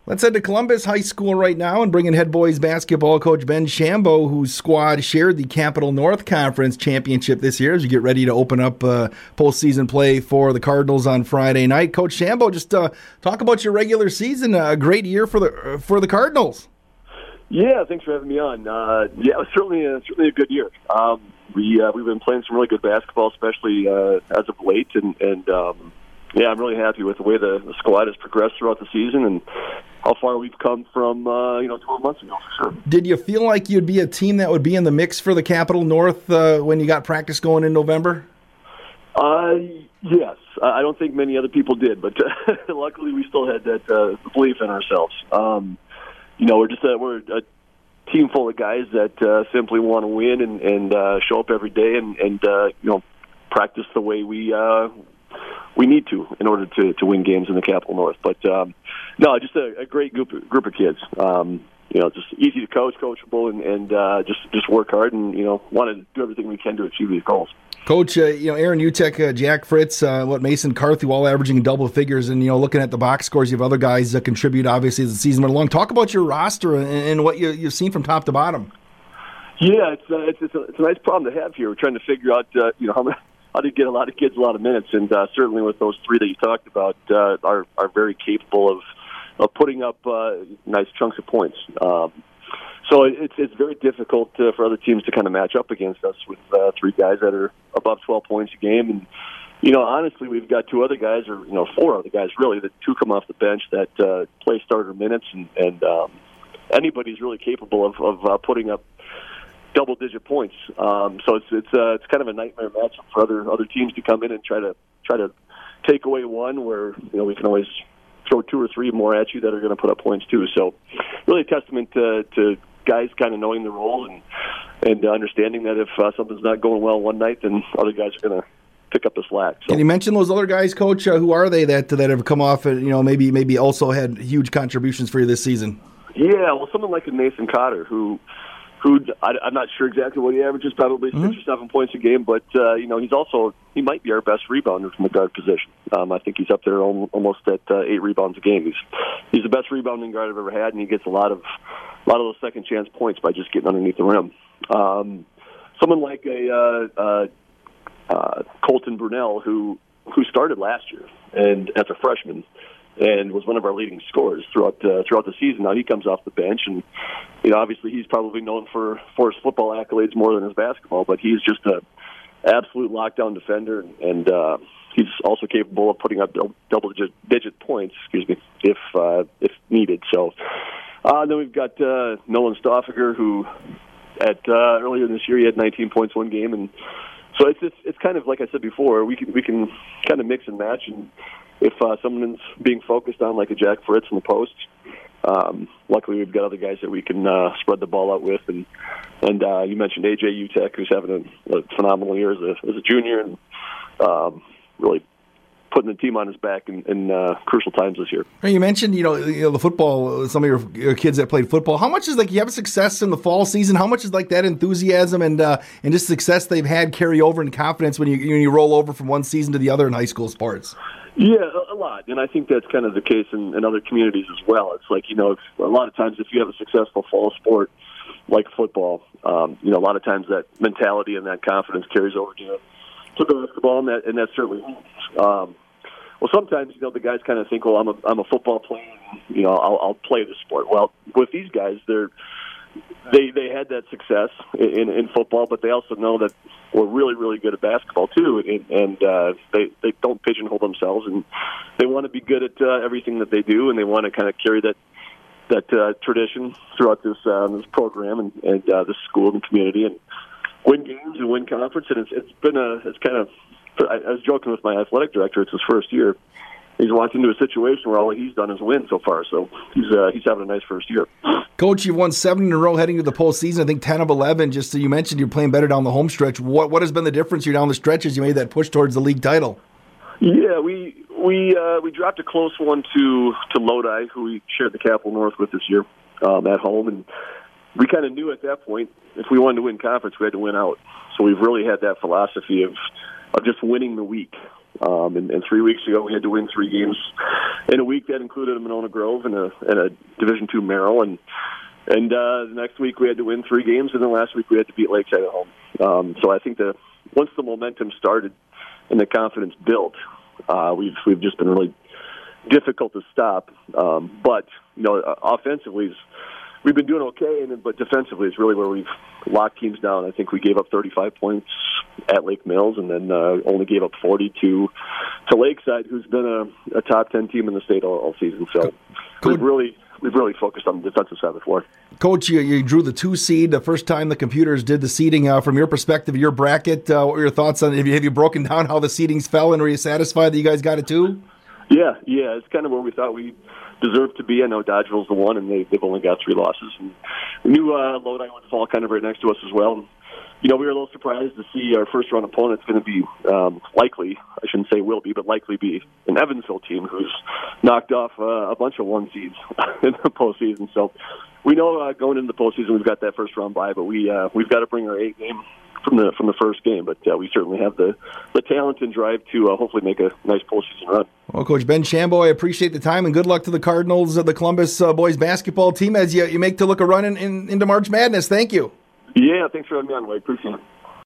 Let's head to Columbus High School right now and bring in head boys basketball coach Ben Shambo, whose squad shared the Capital North Conference championship this year as you get ready to open up postseason play for the Cardinals on Friday night. Coach Shambo, just talk about your regular season. A great year for the Cardinals. Yeah, thanks for having me on. It was certainly a good year. We've been playing some really good basketball, especially as of late, and I'm really happy with the way the squad has progressed throughout the season and how far we've come from 12 months ago for sure. Did you feel like you'd be a team that would be in the mix for the Capital North when you got practice going in November? Yes. I don't think many other people did, but luckily we still had that belief in ourselves. We're a team full of guys that simply want to win and show up every day and practice the way we need to in order to win games in the Capital North. But just a great group of kids. Just easy to coach, coachable, and just work hard and want to do everything we can to achieve these goals. Coach, Aaron Utek, Jack Fritz, Mason Carthew, all averaging double figures, and looking at the box scores, you have other guys that contribute obviously as the season went along. Talk about your roster and what you've seen from top to bottom. Yeah, it's a nice problem to have here. We're trying to figure out how to get a lot of kids a lot of minutes, and certainly with those three that you talked about, are very capable of putting up nice chunks of points. So it's very difficult for other teams to kind of match up against us with three guys that are above 12 points a game. And, honestly, we've got two other guys, or, four other guys, really, that two come off the bench that play starter minutes. And anybody's really capable of putting up double-digit points. So it's kind of a nightmare matchup for other teams to come in and try to take away one where, we can always throw two or three more at you that are going to put up points too. So really a testament to guys kind of knowing the role and understanding that if something's not going well one night, then other guys are going to pick up the slack. So. Can you mention those other guys, Coach? Who are they that have come off and maybe also had huge contributions for you this season? Yeah, well, someone like a Nathan Cotter who I'm not sure exactly what he averages, probably 6 or 7 points a game, but he might be our best rebounder from the guard position. I think he's up there almost at 8 rebounds a game. He's the best rebounding guard I've ever had, and he gets a lot of those second chance points by just getting underneath the rim. Someone like a Colton Brunell who started last year and as a freshman and was one of our leading scorers throughout the season. Now he comes off the bench, and obviously he's probably known for his football accolades more than his basketball, but he's just an absolute lockdown defender, and he's also capable of putting up double-digit points, if needed. So then we've got Nolan Stoffager, who earlier this year he had 19 points one game, and so it's kind of like I said before, we can kind of mix and match, and if someone's being focused on like a Jack Fritz in the post, luckily we've got other guys that we can spread the ball out with, and you mentioned AJ Utek, who's having a phenomenal year as a junior, and really putting the team on his back in crucial times this year. You mentioned, the football, some of your kids that played football. How much is you have success in the fall season? How much is that enthusiasm and just success they've had carry over and confidence when you roll over from one season to the other in high school sports? Yeah, a lot. And I think that's kind of the case in other communities as well. It's like, a lot of times if you have a successful fall sport like football, a lot of times that mentality and that confidence carries over to basketball, and that certainly helps. Well, sometimes the guys kind of think, well, I'm a football player, I'll play the sport. Well, with these guys, they had that success in football, but they also know that we're really, really good at basketball too, and they don't pigeonhole themselves, and they want to be good at everything that they do, and they want to kind of carry that tradition throughout this program and this school and community, and win games and win conference. And I was joking with my athletic director. It's his first year. He's walked into a situation where all he's done is win so far. So he's having a nice first year. Coach, you've won 7 in a row heading to the postseason. I think 10 of 11. Just so you mentioned, you're playing better down the home stretch. What has been the difference here down the stretch as you made that push towards the league title? Yeah, we dropped a close one to Lodi, who we shared the Capital North with this year at home, and we kind of knew at that point if we wanted to win conference, we had to win out. So we've really had that philosophy of just winning the week. And 3 weeks ago, we had to win 3 games in a week that included a Monona Grove and a Division II Merrill. And the next week, we had to win 3 games, and then last week, we had to beat Lakeside at home. So I think once the momentum started and the confidence built, we've just been really difficult to stop. But, offensively, we've been doing okay, but defensively is really where we've locked teams down. I think we gave up 35 points at Lake Mills and then only gave up 40 to Lakeside, who's been a top 10 team in the state all season. So we've really focused on the defensive side of the floor. Coach, you drew the 2 seed the first time the computers did the seeding. From your perspective, your bracket, what were your thoughts on it? Have you broken down how the seedings fell, and were you satisfied that you guys got it too? Yeah, it's kind of where we thought we deserved to be. I know Dodgeville's the one, and they've only got 3 losses. And we knew Lodi would fall kind of right next to us as well. We were a little surprised to see our first-round opponent's going to be likely, I shouldn't say will be, but likely be an Evansville team who's knocked off a bunch of 1 seeds in the postseason. So we know going into the postseason we've got that first-round bye, but we've got to bring our A game from the first game, but we certainly have the talent and drive to hopefully make a nice postseason run. Well, Coach Ben Shambo, I appreciate the time, and good luck to the Cardinals, the Columbus boys basketball team, as you make to look a run into March Madness. Thank you. Yeah, thanks for having me on, Wade. Appreciate it.